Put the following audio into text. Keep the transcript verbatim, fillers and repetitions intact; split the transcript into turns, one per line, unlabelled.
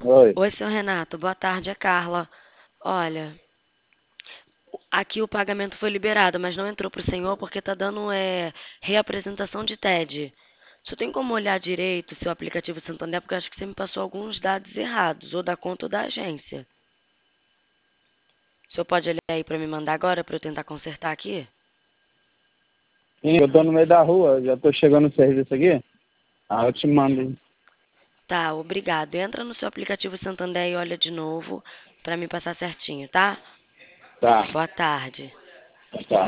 Oi.
Oi, seu Renato. Boa tarde, é Carla. Olha, aqui o pagamento foi liberado, mas não entrou pro senhor porque tá dando é, reapresentação de T E D. Só tem como olhar direito seu aplicativo Santander, porque eu acho que você me passou alguns dados errados, ou da conta ou da agência. O senhor pode olhar aí para me mandar agora para eu tentar consertar aqui?
Sim, eu tô no meio da rua, já tô chegando no serviço aqui. Ah, eu te mando.
Tá, obrigado. Entra no seu aplicativo Santander e olha de novo para me passar certinho, tá?
Tá,
Boa tarde.
tá.